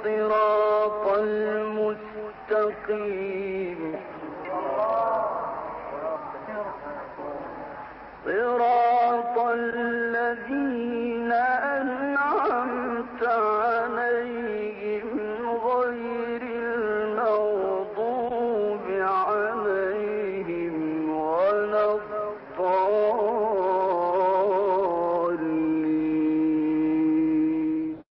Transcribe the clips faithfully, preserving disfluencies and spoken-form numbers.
الصراط المستقيم صراط الذين أنعمت عليهم غير المغضوب عليهم ولا الضالين.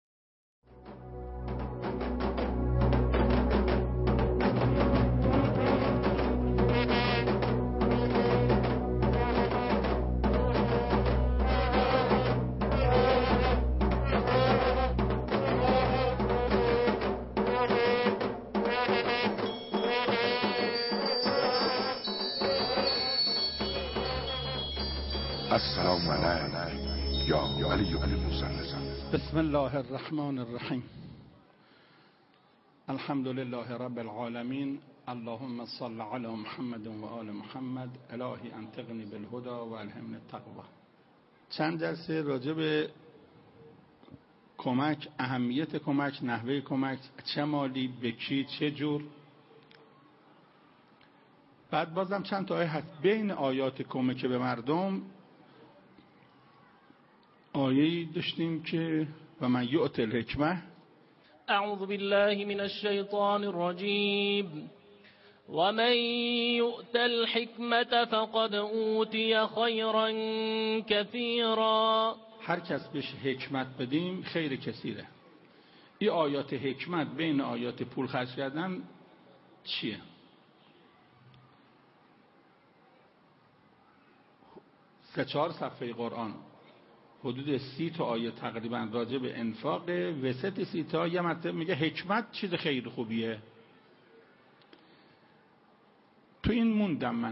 السلام علیک یا ولی المسلم. بسم الله الرحمن الرحیم. الحمد لله رب العالمین. اللهم صل علی محمد و آل محمد. الهی انطقنی بالهدى و الهمنی التقوی. چند جلسه راجع به کمک، اهمیت کمک، نحوه کمک، چه مالی، به کی، چه جور. بعد بازم چند تا آیه هست بین آیات کمک به مردم. آیه‌ای داشتیم که و من یؤت الحکمه. اعوذ بالله من الشیطان الرجیم و من یؤت الحکمه فقد اوتی خیرا کثیرا. هر کس بهش حکمت بدیم خیر کثیره. این آیات حکمت بین آیات پول خرج کردن چیه؟ سه چهار صفحه قرآن حدود سی تا آیه تقریبا راجع به انفاق. وسط سی تا یه مرتبه میگه حکمت چیز خیلی خوبیه. تو این موندم من.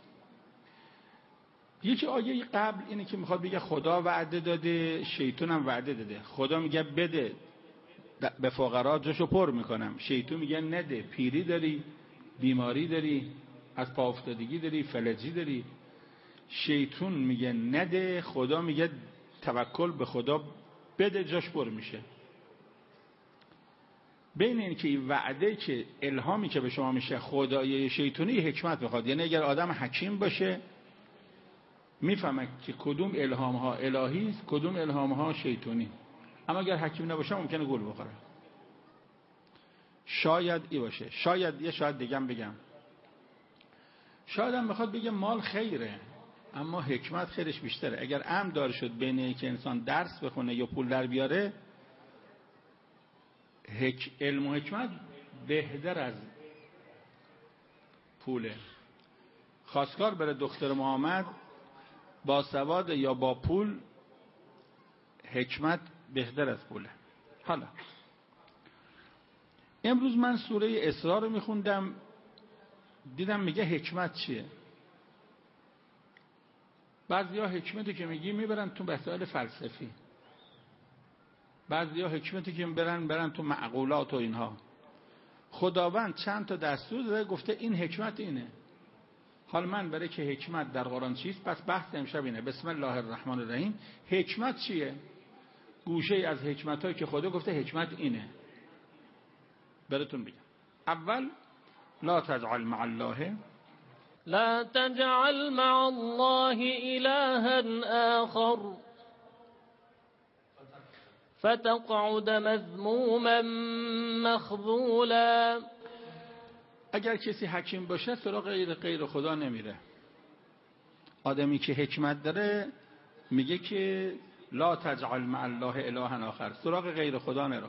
یکی آیه قبل اینه که میخواد بگه خدا وعده داده، شیطان هم وعده داده. خدا میگه بده به فقرا جاشو پر میکنم، شیطان میگه نده، پیری داری، بیماری داری، از پا افتادگی داری، فلجی داری. شیطان میگه نده، خدا میگه توکل به خدا بده جاش پر میشه. بین این که این وعده که الهامی که به شما میشه خدای شیطانی حکمت بخواد. یعنی اگر آدم حکیم باشه میفهمه که کدوم الهام ها الهی است، کدوم الهام ها شیطانی. اما اگر حکیم نباشه ممکنه گول بخوره. شاید ای باشه. شاید یه شاید دیگم بگم، شاید هم میخواد بگه مال خیره اما حکمت خیرش بیشتره. اگر امر دار شد بین این که انسان درس بخونه یا پول در بیاره، حک... علم و حکمت بهتر از پوله. خواستگار بره دختر محمد با سواد یا با پول، حکمت بهتر از پوله. حالا امروز من سوره اسراء رو میخوندم، دیدم میگه حکمت چیه. بعضیا حکمتی که میگی میبرن تو مسائل فلسفی، بعضیا حکمتی که میبرن برن تو معقولات و اینها. خداوند چند تا دستور داده، گفته این حکمت اینه. حال من برای که حکمت در قرآن چیست، پس بحث امشب اینه. بسم الله الرحمن الرحیم. حکمت چیه؟ گوشه از حکمت هایی که خدا گفته حکمت اینه براتون بگم. اول لا تجعل مع الله لا تجعل مع الله إلها آخر فتقعد مذموما مخذولا. اگر کسی حکیم باشه سراغ غیر غیر خدا نمیره. آدمی که حکمت داره میگه که لا تجعل مع الله الها آخر، سراغ غیر خدا نرو.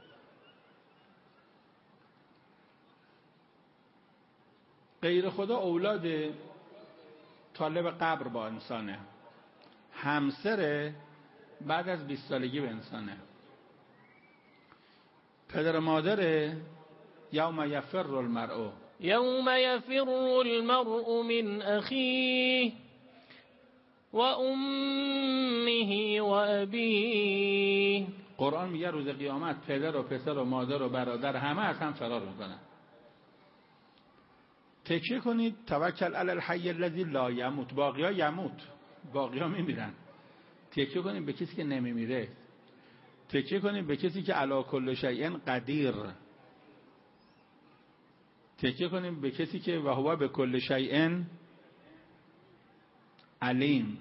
غیر خدا اولاد طالب قبر با انسانه، همسر بعد از بیست سالگی به انسانه، پدر مادر یوم یفر المرء یوم یفر المرء من اخیه و امه و ابیه. قرآن میگه روز قیامت پدر و پسر و مادر و برادر همه از هم فرار میکنن. تکیه کنید توکل علی الحی الذی لا یموت. باقی‌ها یموت، باقی‌ها میمیرن. تکیه کنید به کسی که نمیمیره. تکیه کنیم به کسی که علی کل شیء قدیر. تکیه کنیم به کسی که و هو به کل شیء علیم.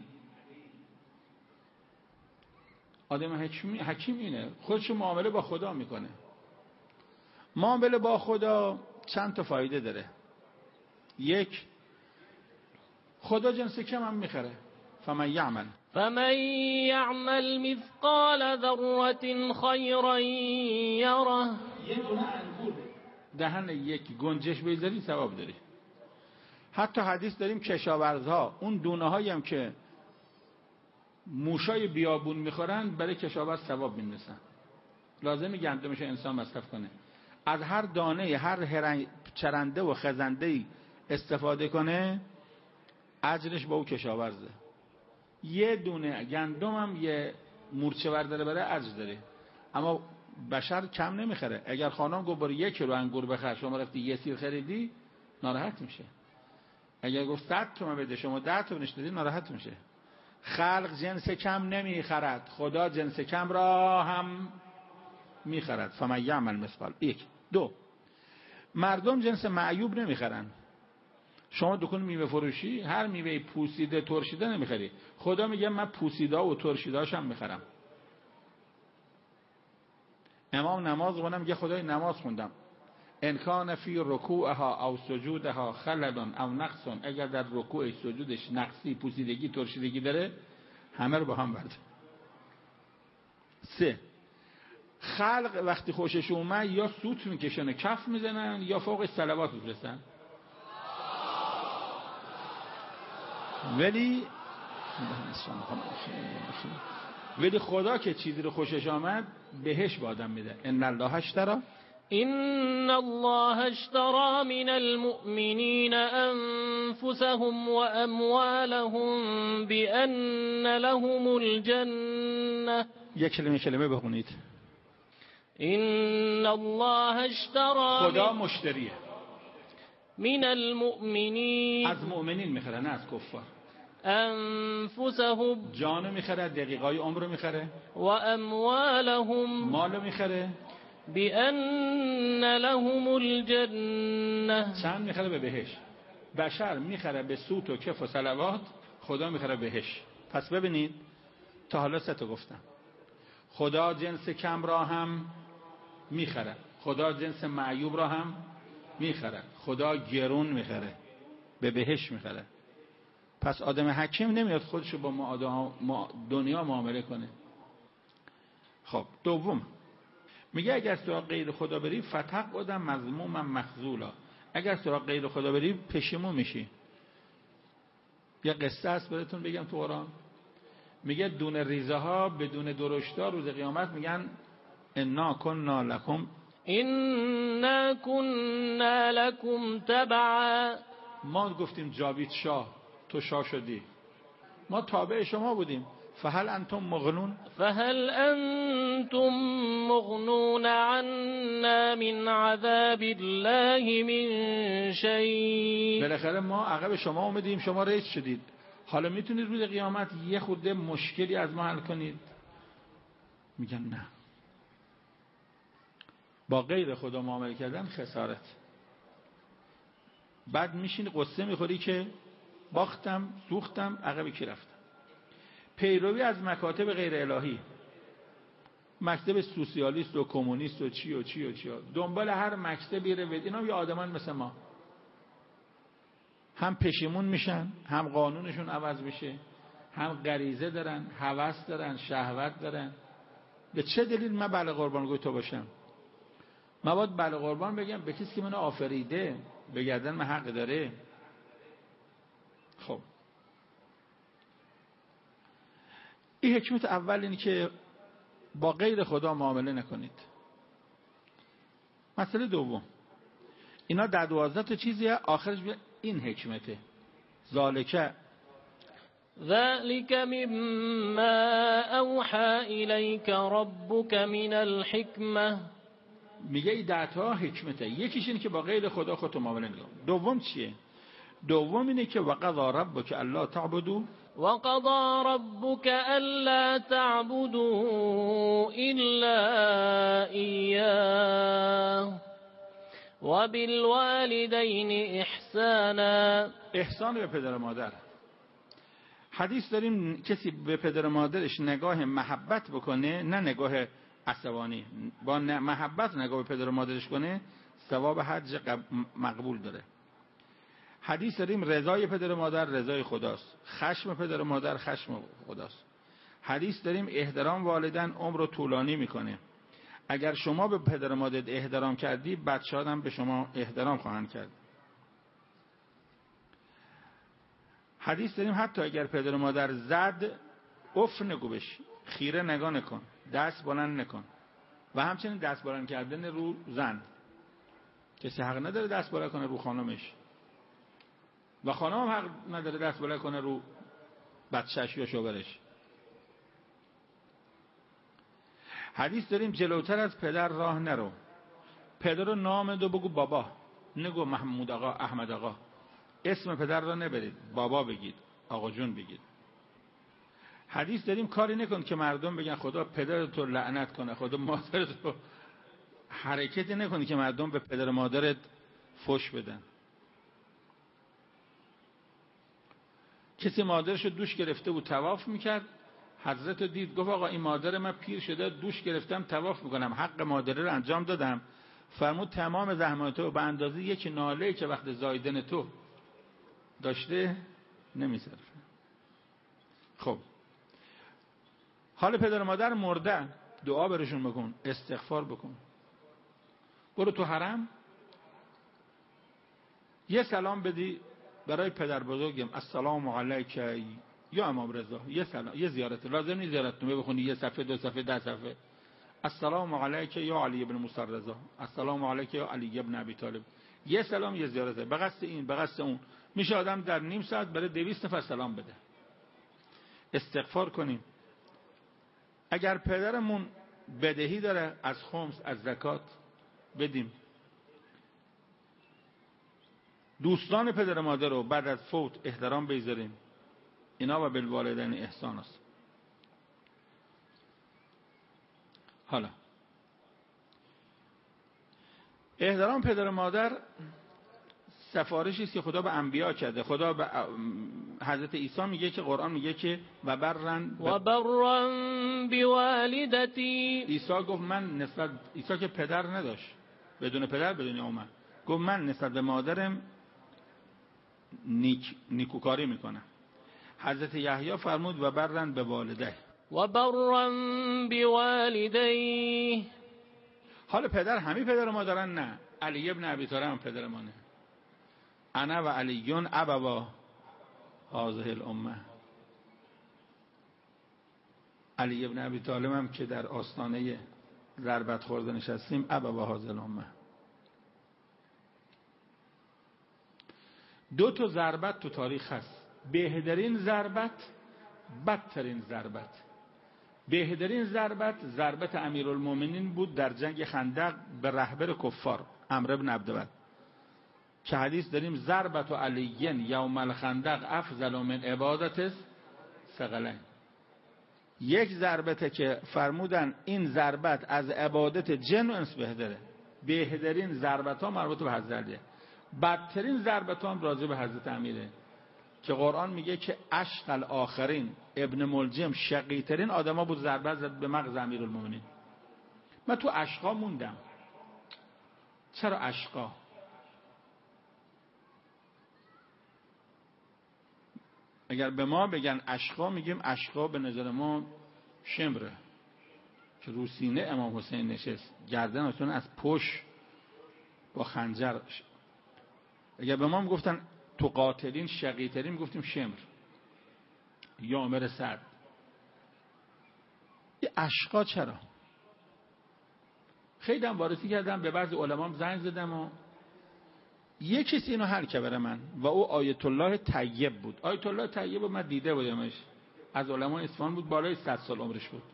آدم حکیم حکیم اینه، خودشو معامله با خدا میکنه. معامله با خدا چند تا فایده داره. یک، خدا جنس کم هم میخره. فمن یعمل فمن یعمل مثقال ذره خیرا یره. یه دونه انگور دهن یک گنجش بذاری ثواب داری. حتی حدیث داریم کشاورزها اون دونه هایی هم که موشای بیابون میخورن برای کشاورز ثواب میندسن. لازمه گندمش انسان مصرف کنه. از هر دانه هر چرنده و خزنده استفاده کنه اجرش با او کشاورزه. یه دونه گندم هم یه مورچه برداره برای اجر داره. اما بشر کم نمیخره. اگر خانم گفت برو یک کیلو انگور بخر، شما رفتی یه سیر خریدی، ناراحت میشه. اگر گفت صد تومن بده، شما ده تومنش دادی، ناراحت میشه. خلق جنس کم نمیخرد، خدا جنس کم را هم میخرد. فمن یعمل مثقال. یک. دو، مردم جنس معیوب نمیخرن. شما دکون میوه فروشی هر میوه پوسیده ترشیده نمیخری. خدا میگه من پوسیده و ترشیده‌اشم میخرم. امام نماز خونم میگه خدای نماز خوندم، ان کان فی رکوعها او سجودها خلل او نقص، اگر در رکوع سجودش نقصی پوسیدگی ترشیدگی داره همه رو با هم برد. سه، خلق وقتی خوشش اومد یا سوت میکشن کف میزنن یا فوقش صلوات میفرستن. ولی ولی خدا که چیزی رو خوشش آمد بهش با آدم میده. ان الله اشترى ان الله اشترى من المؤمنین انفسهم واموالهم بان لهم الجنه. یک کلمه کلمه بخونید. ان الله اشترى خدا مشتریه من المؤمنین، از مؤمنین میخره نه از کفار. انفسهم جانو میخره، دقیقای عمرو میخره، و اموالهم مالو میخره، بأن لهم الجنه. چند میخره به بهش. بشر میخره به سوت و کف و صلوات، خدا میخره بهش. پس ببینید تا حالا سه تا گفتم. خدا جنس کم را هم میخره، خدا جنس معیوب را هم میخره، خدا گرون میخره، به بهش میخره. پس آدم حکیم نمیاد خودشو با دنیا معامله کنه. خب دوم میگه اگر سراغ غیر خدا بری فتق بودم مذموما مخذولا. اگر سراغ غیر خدا بری پشیمون میشی. یه قصه است براتون بگم تو قرآن. میگه دون ریزه ها بدون درشتا روز قیامت میگن انا کننا لکم انا کننا لکم تبعا. ما گفتیم جاوید شاه، تو شاه شدی، ما تابع شما بودیم. فهل انتم مغنون فهل انتم مغنون عنا من عذاب الله من شیء. بالاخره ما عقب شما اومدیم، شما رئیس شدید، حالا میتونید روز قیامت یه خورده مشکلی از ما حل کنید؟ میگن نه. با غیر خدا معامله کردن خسارت. بعد میشین قصه میخوری که باختم سوختم عقب کی رفتم. پیروی از مکاتب غیر الهی، مکتب سوسیالیست و کمونیست و چی و چی و چی، دنبال هر مکتبی رو بید. اینا یه آدمان مثل ما، هم پشیمون میشن، هم قانونشون عوض میشه، هم غریزه دارن، هوس دارن، شهوت دارن. به چه دلیل من بله قربانگوی تو باشم؟ من باید بله قربان بگم به کسی که منو آفریده، بگردن من حق داره. خب این حکمت اول اینه که با غیر خدا معامله نکنید. مسئله دوم، اینا در دوازده تا چیزیه، آخرش این حکمته. ذالک ذلك مما اوحى الیک ربک من الحکمه. میگه این ده تا حکمته. یکیش اینه که با غیر خدا خودتو معامله نکن. دوم چیه؟ دوم اینه که وقضا ربک الا تعبدوا وقضى ربك ألا تعبدوا إلا إياه وبالوالدين إحسانا. احسان به پدر و مادر. حدیث داریم کسی به پدر و مادرش نگاه محبت بکنه، نه نگاه عصبانی، با محبت نگاه به پدر و مادرش کنه، ثواب حج مقبول داره. حدیث داریم رضای پدر و مادر رضای خداست، خشم پدر و مادر خشم خداست. حدیث داریم احترام والدین عمر رو طولانی میکنه. اگر شما به پدر و مادر احترام کردی، بچه‌ها هم به شما احترام خواهند کرد. حدیث داریم حتی اگر پدر و مادر زد، اف نگو بش، خیره نگاه نکن، دست بلند نکن. و همچنین دست بلند کردن رو زن، کسی حق نداره دست بلند کنه رو خانمش، و خانم هم حق نداره دست بلند کنه رو بچه‌ش یا شوهرش. حدیث داریم جلوتر از پدر راه نرو. پدر رو نام دو بگو بابا، نگو محمود آقا، احمد آقا. اسم پدر را نبرید، بابا بگید، آقا جون بگید. حدیث داریم کاری نکن که مردم بگن خدا پدرت رو لعنت کنه، خدا مادرت رو. حرکتی نکنی که مردم به پدر و مادرت فحش بدن. کسی مادرش رو دوش گرفته بود طواف میکرد، حضرت رو دید گفت آقا این مادر من پیر شده، دوش گرفتم طواف میکنم، حق مادره رو انجام دادم. فرمود تمام زحماتو به اندازه یک ناله که وقت زایدن تو داشته نمیصرفه. خب حال پدر و مادر مرده، دعا برشون بکن، استغفار بکن. برو تو حرم یه سلام بدی برای پدر بزرگم، السلام علیک یا امام رضا، یه سلام، یه زیارت، لازم نیست زیارت نامه بخونی یه صفحه دو صفحه ده صفحه. السلام علیک یا علی ابن موسی رضا، السلام علیک یا علی ابن ابی طالب. یه سلام یه زیارت، به قصد این به قصد اون. میشه آدم در نیم ساعت برای دویست نفر سلام بده. استغفار کنیم. اگر پدرمون بدهی داره از خمس از زکات بدیم. دوستان پدر مادر رو بعد از فوت احترام بگذاریم. اینا و بالوالدین احسان است. حالا احترام پدر مادر سفارشی است که خدا به انبیا کرده. خدا به حضرت عیسی میگه که قرآن میگه که و برن ب... و برن بوالدتی. عیسی گفت من نسبت، عیسی که پدر نداشت، بدون پدر به دنیا اومد، گفت من نسبت به مادرم نیک نیکوکاری میکنم. حضرت یحیی فرمود و برن به والده و برن بوالدیه. حالا پدر همه پدر و مادرن نه. علی ابن ابی طالب هم پدر مانه. انا و علیون ابوا هذه الامه. علی ابن ابی طالب هم که در آستانه ضربت خورده نشستیم، ابوا هذه الامه. دو تا ضربت تو تاریخ هست، بهترین ضربت، بدترین ضربت. بهترین ضربت ضربت امیرالمومنین بود در جنگ خندق به رهبر کفار عمرو بن عبدود، که حدیث داریم ضربت علیین یوم الخندق افضل من عبادت ثقلین. یک ضربته که فرمودن این ضربت از عبادت جن و انس بهتره. بهترین ضربت ها مربوط به حضرت علیه. بدترین ضربت ها هم راجع به حضرت امیره که قرآن میگه که اشق الاخرین ابن ملجم شقیترین آدم ها بود، ضربت زد به مغز امیرالمومنین. من تو اشقا موندم. چرا اشقا؟ اگر به ما بگن اشقا، میگیم اشقا به نظر ما شمره که رو سینه امام حسین نشست، گردنشون از پشت با خنجر. اگر به ما میگفتن تو قاتلین شقیترین، میگفتیم شمر یا عمر سعد. یه اشقا چرا؟ خیلی هم وارسی کردم، به بعضی علمام زنگ زدم و یه کسی اینو حل کرد برای من و او آیت الله طیب بود. آیت الله طیب رو من دیده بودمش، از علمای اصفهان بود، بالای صد سال عمرش بود.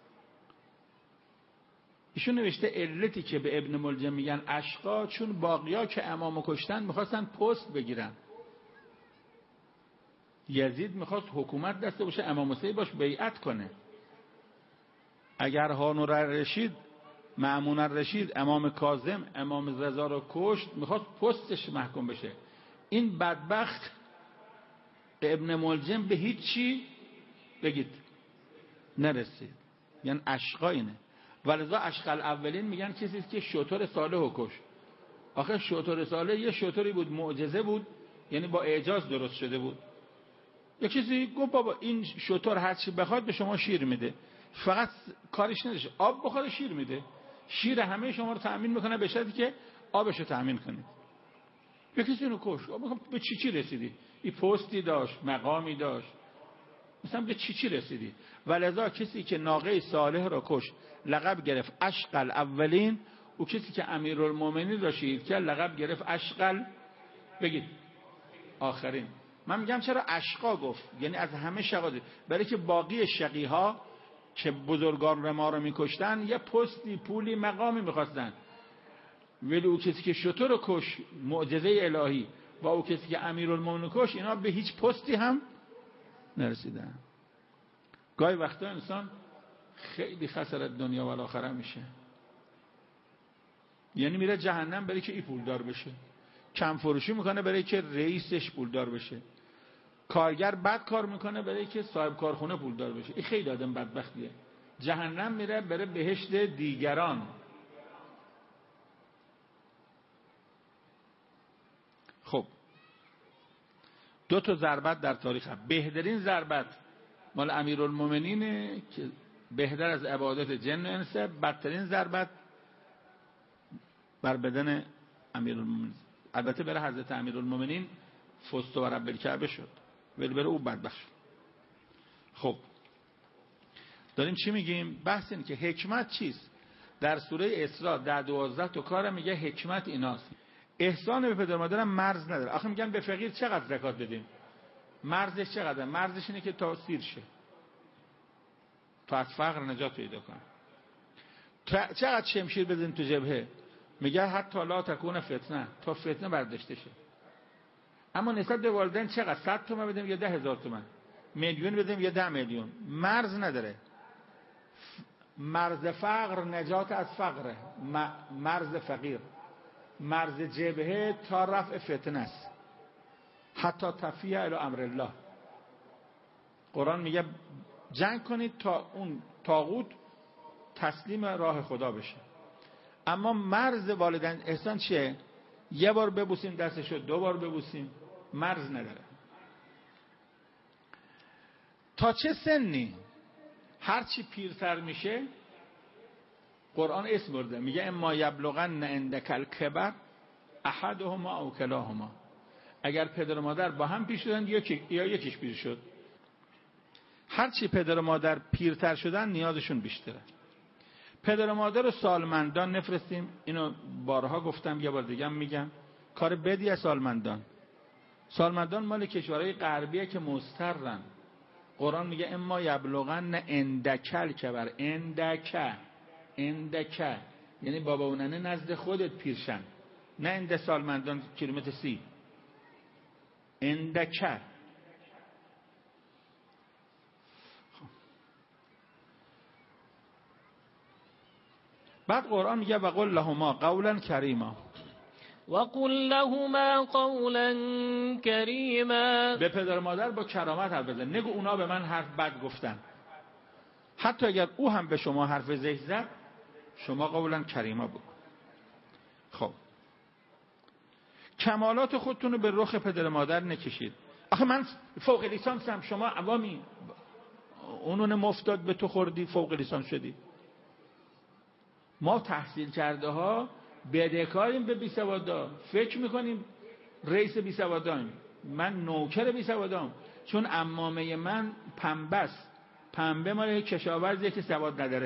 ایشون نوشته علتی که به ابن ملجم میگن اشقا، چون باقیا که امامو کشتن میخواستن پست بگیرن. یزید میخواست حکومت دسته باشه، امام حسین باش بیعت کنه. اگر هارون الرشید، مأمون الرشید، امام کاظم، امام رضا رو کشت، میخواست پستش محکوم بشه. این بدبخت ابن ملجم به هیچی بگید نرسید. یعنی اشقا اینه. ولذا اشقا الاولین میگن کسی که شتر صالح کش. آخه شتر صالح یه شتری بود، معجزه بود، یعنی با اعجاز درست شده بود. یک کسی گفت بابا این شتر هر چی بخواد به شما شیر میده، فقط کارش نداره آب بخوره شیر میده. شیر همه شما رو تأمین میکنه به شرطی که آبش رو تأمین کنید. یک کسی اینو کش. به چی چی رسیدی؟ این پستی داشت، مقامی داشت، مثلا به چی چی رسیدی؟ ولذا کسی که ناقه صالح رو کش لقب گرفت اشقا الاولین، و کسی که امیرالمومنین را شهید کرد لقب گرفت اشقا بگید آخرین. من میگم چرا اشقا گفت؟ یعنی از همه شقا، برای که باقی شقی ها که بزرگان ما رو میکشتن یه پستی، پولی، مقامی میخواستن، ولی او کسی که شتر رو کش معجزه الهی و او کسی که امیرالمومنین کش، اینا به هیچ پستی هم نرسیدن. گاهی وقتا انسان خیلی خسارت دنیا و آخره میشه، یعنی میره جهنم برای که ای پولدار بشه، کم فروشی میکنه برای که رئیسش پولدار بشه، کارگر بد کار میکنه برای که صاحب کارخونه پولدار بشه. این خیلی آدم بدبختیه. جهنم میره برای بهشت دیگران. خب دو تا ضربت در تاریخ هم. بهترین ضربت مال امیرالمومنینه که بهتر از عبادت جن و انسه. بدترین ضربت بر بدن امیرالمومنین، البته برای حضرت امیرالمومنین فست و رب الکعبه شد، ولی برای او بدبخت شد. خب داریم چی میگیم؟ بحث اینه که حکمت چیست. در سوره اسراء در دوازده تا کار میگه حکمت ایناست. احسان به پدر مادرم مرز نداره. آخه میگن به فقیر چقدر زکات بدیم؟ مرزش چقدر؟ مرزش اینه که تا سیر شه، تا از فقر نجات پیدا کنه. چقدر شمشیر بدیم تو جبهه؟ میگه حتی لا تکون فتنه، تا فتنه برداشته شه. اما نسبت به والدین چقدر؟ صد تومن بدیم یا ده هزار تومن؟ میلیون بدیم یا ده میلیون؟ مرز نداره. مرز فقر نجات از فقره، مرز فقیر، مرز جبهه تا رفع فتنه است، حتی تفیه الی امر الله. قرآن میگه جنگ کنید تا اون طاغوت تسلیم راه خدا بشه. اما مرز والدین احسان چیه؟ یه بار ببوسیم دستشو، دو بار ببوسیم، مرز نداره. تا چه سنی؟ هرچی پیرتر میشه قرآن اسم برده، میگه اما یبلغن عندک الکبر احدهما او کلاهما. اگر پدر و مادر با هم پیر شدن یکی یا یکیش پیر شد، هرچی پدر و مادر پیرتر شدن نیازشون بیشتره. پدر و مادر رو سالمندان نفرستیم. اینو بارها گفتم، یه بار دیگه هم میگم، کار بدی از سالمندان. سالمندان مال کشورهای غربیه که مضطرن. قرآن میگه اما یبلغن عندکل کبر، عندک عندک یعنی بابا و ننه نزد خودت پیرشن، نه عند سالمندان کیلومتر سی. عندک. بعد قرآن میگه وقل لهما قولا کریما، وقل لهما قولا کریما. به پدر مادر با کرامت حرف بزن، نگو اونا به من حرف بد گفتن. حتی اگر او هم به شما حرف زشت زد، شما قولا کریما بگو. خب کمالات خودتون رو به رخ پدر مادر نکشید. آخه من فوق لیسانسم، شما عوامی، اونون مفتاد به تو خوردی فوق لیسانس شدی. ما تحصیل کرده ها بدهکاریم به بیسوادا، فکر میکنیم رئیس بیسوادایم. من نوکر بیسوادام، چون عمامه من پنبه است. پنبه مال کشاورزیه که سواد نداره.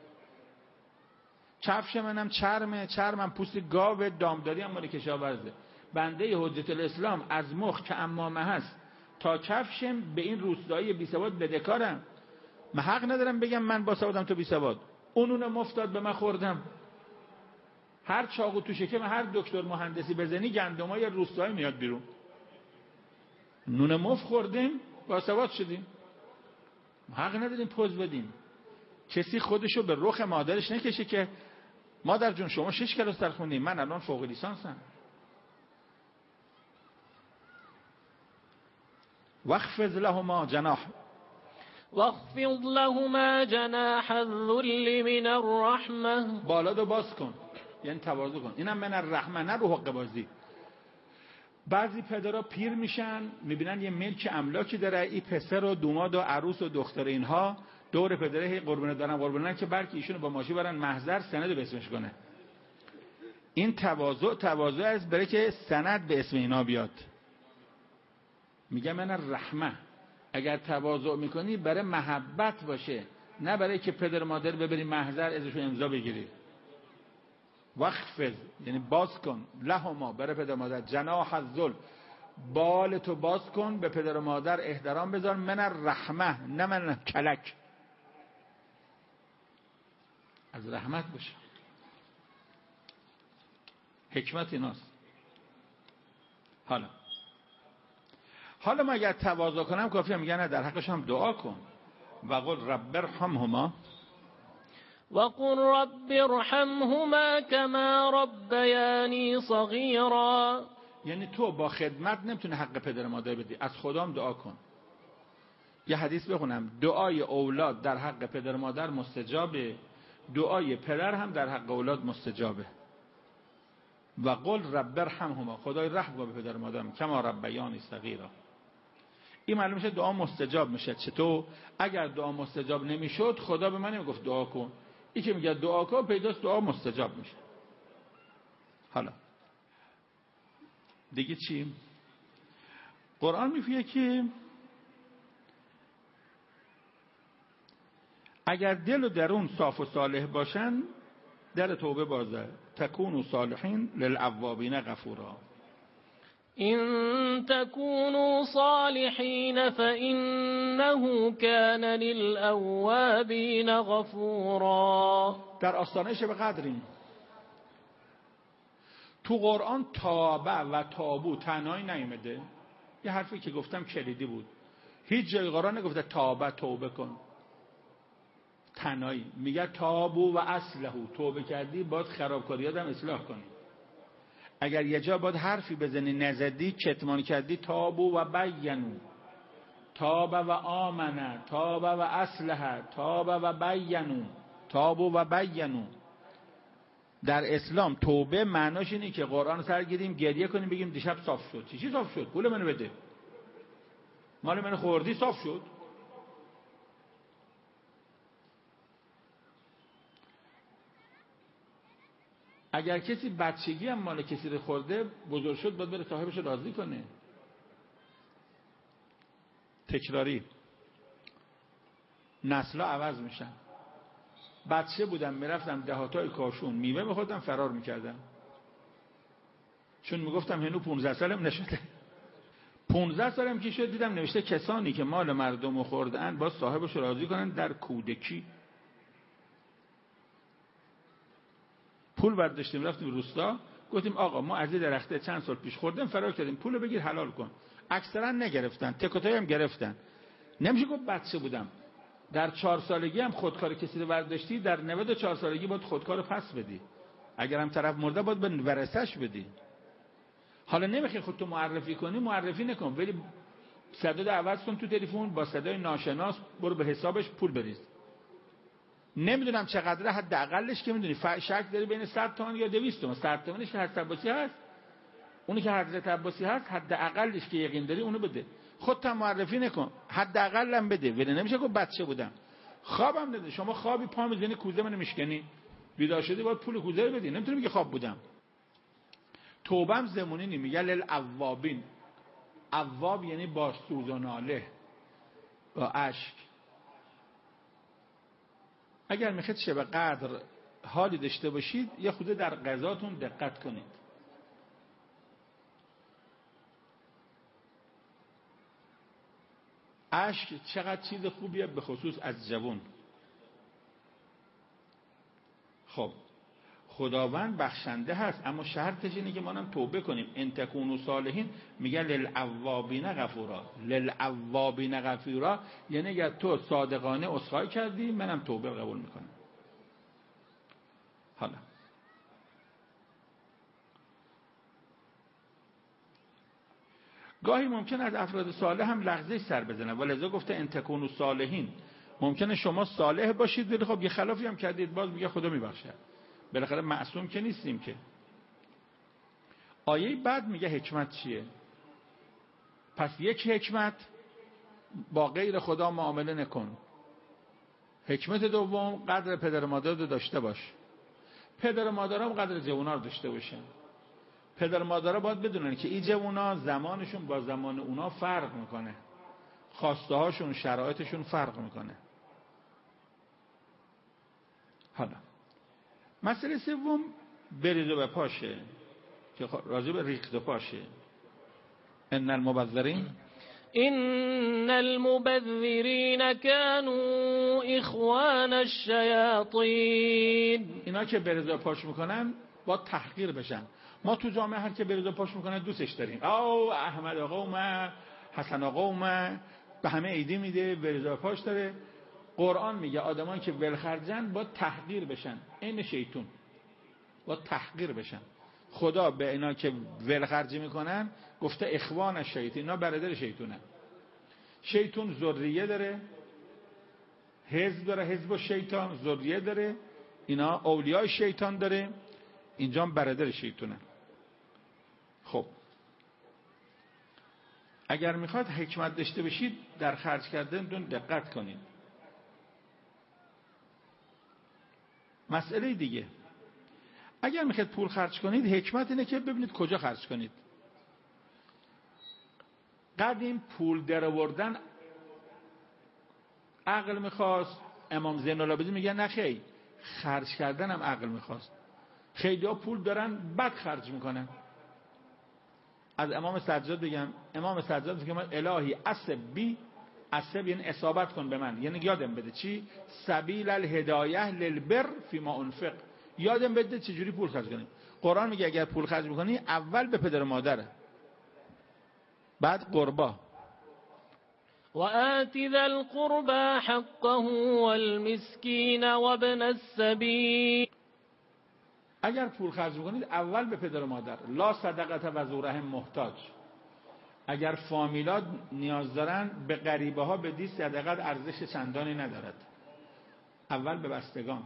کفش منم چرمه، چرمم پوست گاو، دامداری هم مال کشاورزه. بنده حجت الاسلام از مخ که عمامه هست تا کفشم به این روستایی بیسواد بدهکارم. من حق ندارم بگم من با سوادم تو بیسواد. اونون مفتاد به من خوردم. هر چاقو تو شکم هر دکتر مهندسی بزنی گندمای روستایی میاد بیرون. نون مف خوردیم باسواد شدیم. حق نداریم پوز بدیم. کسی خودشو به رخ مادرش نکشه که مادر جون شما شش کلاس درس خوندین، من الان فوق لیسانسم. واخفض لهما جناح واخفض لهما جناح الذل من الرحمه. بالا دو باز کن، یعنی تواضع کن. اینم من الرحمه، نه رو حق بازی. بعضی پدرها پیر میشن میبینن یه ملک املاکی داره، این پسر و دوماد و عروس و دختر اینها دور پدره هی قربونه دارن قربونه که بلکه ایشونو با ماشی برن محضر سند به اسمش کنه. این تواضع تواضع از برای که سند به اسم اینا بیاد. میگه من الرحمه، اگر تواضع میکنی برای محبت باشه، نه برای که پدر و مادر ببری محضر ازشون امضا بگیری. واخفض یعنی باز کن، لهما برای پدر و مادر، جناح الذل بال تو باز کن، به پدر و مادر احترام بذار، من الرحمه نه من کلک، از رحمت باشه. حکمت ایناست. حالا حالا ما اگر تواضع کنم کافیه؟ میگن نه، در حقش هم دعا کن. و قل رب ارحمهما وقل رب ارحمهما كما ربياني صغيرا. یعنی تو با خدمت نمیتونه حق پدر مادر بدی، از خدام دعا کن. یه حدیث بخونم، دعای اولاد در حق پدر مادر مستجابه، دعای پدر هم در حق اولاد مستجابه. و قل رب ارحمهما، خدای رحم کن به پدر مادرم، کما ربیانی صغیرا. این معلوم میشه دعا مستجاب میشه. چطور؟ اگر دعا مستجاب نمیشد خدا به من نمیگفت دعا کن. این که میگه دعا کن پیداست دعا مستجاب میشه. حالا دیگه چی؟ قرآن میگه که اگر دل و درون صاف و صالح باشن در توبه بازه، تکونوا صالحین للأوابین غفورا. إن تكونوا صالحين فإنه كان للأوابين غفورا. در آستانه شب قدریم. تو قرآن تابه و تابو تنهایی نیامده. یه حرفی که گفتم کلیدی بود. هیچ جای قرآن نگفته تابه توبه کن تنهایی. میگه تابو و اصلحو، توبه کردی باید خرابکاریات هم اصلاح کنی. اگر یه جا باید حرفی بزنی نزدی کتمان کردی، تابو و بینو، تابه و آمنه، تابه و اصلحه، تابه و بینو، تابو و بینو. در اسلام توبه معناش اینه که قرآن سرگیریم گریه کنیم بگیم دیشب صاف شد. چی چی صاف شد؟ پول منو بده، مال منو خوردی صاف شد. اگر کسی بچگی هم مال کسی رو خورده بزرگ شد باید بره صاحبش راضی کنه. تکراری نسلا عوض میشن. بچه بودم میرفتم دهاتای کاشون میوه میخوردم فرار میکردم، چون میگفتم هنو پونزده سالم نشده. پونزده سالم که شد دیدم نوشته کسانی که مال مردم رو خوردن باید صاحبش راضی کنن در کودکی. پول برداشتیم رفتیم روستا گفتیم آقا ما از این درخته چند سال پیش خوردیم فرار کردیم، پول بگیر حلال کن. اکثرا نگرفتن، تکوتای هم گرفتن. نمیشه گفت بچه بودم. در چهار سالگی هم خودکار کسی رو برداشتی، در نود و چهار سالگی باید خودکار رو پس بدی. اگر هم طرف مرده باید به ورثه‌اش بدی. حالا نمیخوای خودتو معرفی کنی معرفی نکن، ولی صدا عوض کن تو تلفن با صدای ناشناس برو به حسابش پول بریز. نمیدونم چقدره، حداقلش که میدونی شک داری بین صد تومن یا دویست تومن. صد تومنش که حضرت عباسی هست، اونی که حضرت عباسی هست حداقلش که یقین داری اونو بده. خودت معرفی نکن، حداقل هم بده. ولی نمیشه که بچه بودم. خوابم نده. شما خوابی پا میزنی کوزه منو میشکنی، بیدار شدی باید پول کوزه رو بدی. نمیتونی میگه خواب بودم. توبم زمونی نی، میگه للأوابین. اواب یعنی با سوز و ناله، با اشک. اگر میخواید شب قدر حالی داشته باشید یه خود در غذاتون دقت کنید. اشک چقدر چیز خوبیه، به خصوص از جوان. خب خداوند بخشنده هست، اما شرطش اینه که ما هم توبه کنیم. ان تکونوا صالحین میگه للعوابین غفورا. للعوابین غفورا یعنی اگر تو صادقانه عذرخواهی کردی منم توبه قبول میکنم. حالا گاهی ممکن از افراد صالح هم لغزش سر بزنه، ولذا گفته ان تکونوا صالحین. ممکنه شما صالح باشید ولی خب یه خلافی هم کردید، باز میگه خدا میبخشه. بالاخره معصوم که نیستیم که. آیه بعد میگه حکمت چیه؟ پس یک حکمت با غیر خدا معامله نکن. حکمت دوم قدر پدر مادر رو داشته باش. پدر مادرها هم قدر جوونا رو داشته باشن. پدر مادرها باید بدونن که این جوونا زمانشون با زمان اونا فرق میکنه، خواسته هاشون شرایطشون فرق میکنه. حالا مسئله سوم بریز و بپاشه که راجع به ریخت و پاشه. ان المبذرین ان المبذرین كانوا اخوان الشیاطین. اینا که بریز و پاش میکنن با تحقیر بشن. ما تو جامعه هر که بریز و پاش میکنن دوستش داریم. او احمد آقا اومد، حسن آقا اومد، به همه ایدی میده، بریز و پاش داره. قرآن میگه آدمان که ولخرجن با تحقیر بشن، این شیطون با تحقیر بشن. خدا به اینا که ولخرجی میکنن گفته اخوان الشیاطین، اینا برادر شیطونن. شیطون ذریه داره، حزب داره، حزب شیطان ذریه داره، اینا اولیای شیطان داره، اینجا هم برادر شیطونن. خب اگر میخواد حکمت داشته بشید در خرج کردن دقت کنید. مسئله دیگه، اگر میخواید پول خرج کنید حکمت اینه که ببینید کجا خرج کنید. قدیم پول در آوردن عقل میخواست. امام زین العابدین میگه نه خیر، خرج کردن هم عقل میخواست. خیلی ها پول دارن بد خرج میکنن. از امام سجاد بگم، امام سجاد میگه من الهی عصب بی، عصب یعنی اصابت کن به من، یعنی یادم بده چی؟ سبیل الهدایه للبر فیما انفق، یادم بده چجوری پول خرج کنی. قرآن میگه اگر پول خرج میکنی اول به پدر و مادره، بعد قربا. و آت ذا القربى حقه والمسکین وابن السبیل. اگر پول خرج میکنید اول به پدر و مادر. لا صدقه و ذو رحم محتاج. اگر فامیلات نیاز دارن به غریبه ها بدی، صدقه ارزش چندانی ندارد. اول به بستگان.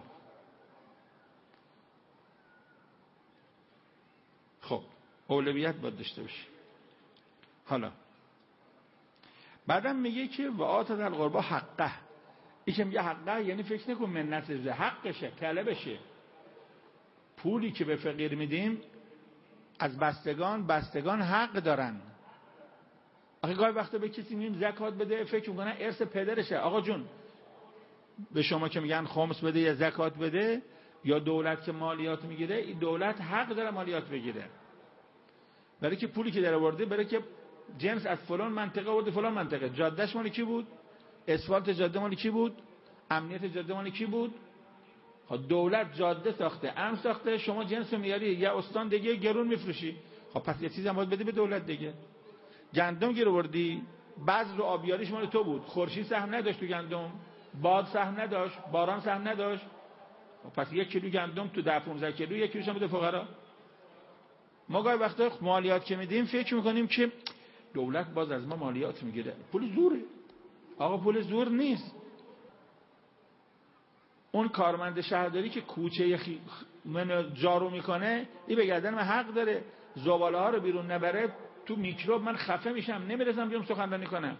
خب اولویت باید داشته باشی. حالا بعدم میگه که و آت ذا القربی حقه. این که میگه حقه یعنی فکر نکن منت ز حقشه، طلبشه. پولی که به فقیر میدیم از بستگان، بستگان حق دارن. آخه گاهی وقتا به کسی میگیم زکات بده فکر میکنن ارث پدرشه. آقا جون به شما که میگن خمس بده یا زکات بده یا دولت که مالیات میگیره، این دولت حق داره مالیات بگیره. برای که پولی که در آورده، برای که جنس از فلان منطقه آورده فلان منطقه، جادهش مال کی بود؟ اسفالت جاده مال کی بود؟ امنیت جاده مال کی بود؟ دولت جاده ساخته، امن ساخته، شما جنس میاری یا استان دیگه گرون میفروشی. خب پس یه چیزی هم باید بده به دولت دیگه. گندم گیر آوردی، بذر و آبیاریش مال تو بود، خورشید سهم نداشت تو گندم، باد سهم نداشت، باران سهم نداشت. خب پس یک کیلو گندم تو ده پانزده کیلو یک کیلوش هم بده فقرا. ما گاهی وقتا مالیات که میدیم فکر میکنیم که دولت باز از ما مالیات میگیره، پول زوره. آقا پول زور نیست. اون کارمند شهرداری که کوچه خی... من جارو میکنه، این به گردن من حق داره. زباله ها رو بیرون نبره، تو میکروب من خفه میشم، نمیرسم بیام سخنرانی کنم.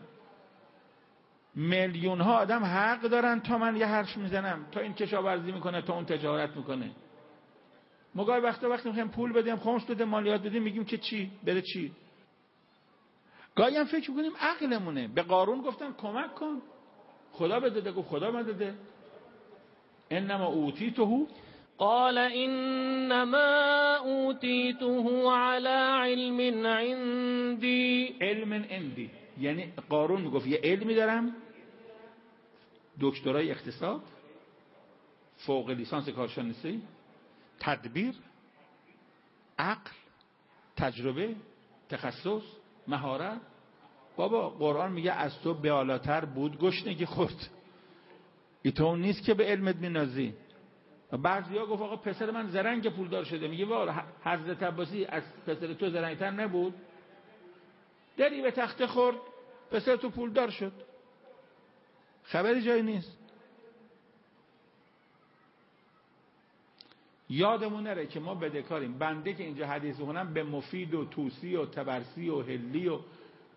میلیون ها آدم حق دارن تا من یه حرف میزنم، تا این کشاورزی میکنه، تا اون تجارت میکنه. ما گاهی وقتا وقتی میخوایم پول بدیم، خمس بده، مالیات بدیم، میگیم که چی بره چی. گاهی هم فکر میکنیم عقلمونه. به قارون گفتن کمک کن، خدا بده، گفت خدا بده. انما اوتیته قال انما اوتیته على علم عندي. علم عندي یعنی قارون میگفت یه علمی دارم، دکترای اقتصاد، فوق لیسانس کارشناسی، تدبیر، عقل، تجربه، تخصص، مهارت. بابا قرآن میگه از تو بالاتر بود گشنگی خورد، ای تو اون نیست که به علمت مینازی. بعضیا گفت آقا پسر من زرنگ پولدار شده، میگه والا حضرت عباسی از پسر تو زرنگتر نبود؟ دری به تخته خورد پسر تو پولدار شد، خبری جایی نیست. یادمون نره که ما بدهکاریم. بنده که اینجا حدیث بخونم به مفید و توسی و تبرسی و هلی و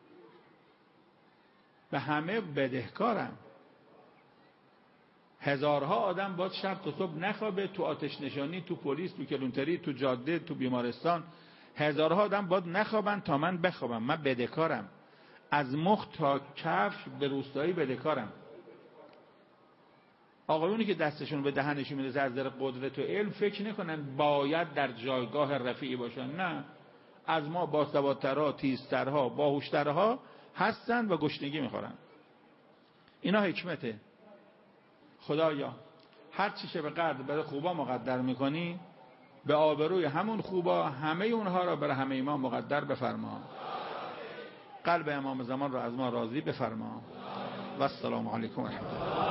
به همه بدهکارم. هزارها آدم باید شب تا صبح نخوابه، تو آتش نشانی، تو پلیس، تو کلونتری، تو جاده، تو بیمارستان. هزارها آدم باید نخوابن تا من بخوابم. من بدهکارم، از مخ تا کفش به روستایی بدهکارم. آقایونی که دستشون به دهنشون میرسه از در قدرت و علم فکر نکنن باید در جایگاه رفیعی باشن. نه، از ما باسوادترها، تیزترها، باهوشترها هستن و گشنگی میخورن. اینا حکمته. خدایا هر چی که به قدر برای خوبا مقدر میکنی به آبروی همون خوبا همه اونها را برای همه ما مقدر بفرما. قلب امام زمان را از ما راضی بفرما. و السلام علیکم و رحمت الله.